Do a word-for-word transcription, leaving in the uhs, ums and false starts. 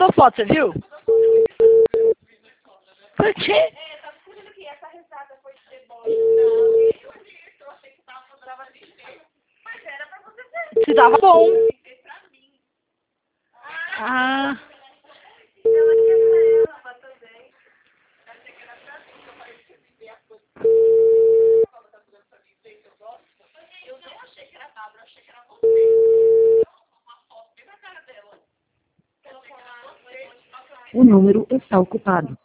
mandou foto, você viu? Por quê? É, tá descobrindo que essa risada foi de ser boa. Não, eu vi, eu achei que tava brava de ser. Mas era pra você ser. Se tava bom. Pra mim. Ah. Ela quer pra ela, mas também. Eu achei que era pra mim, eu falei que você viver as coisas pra mim. Ela tá fazendo pra mim, sei que eu gosto. Eu não achei que era Bárbara, eu achei que era você. Uma foto bem na cara dela. O número está ocupado.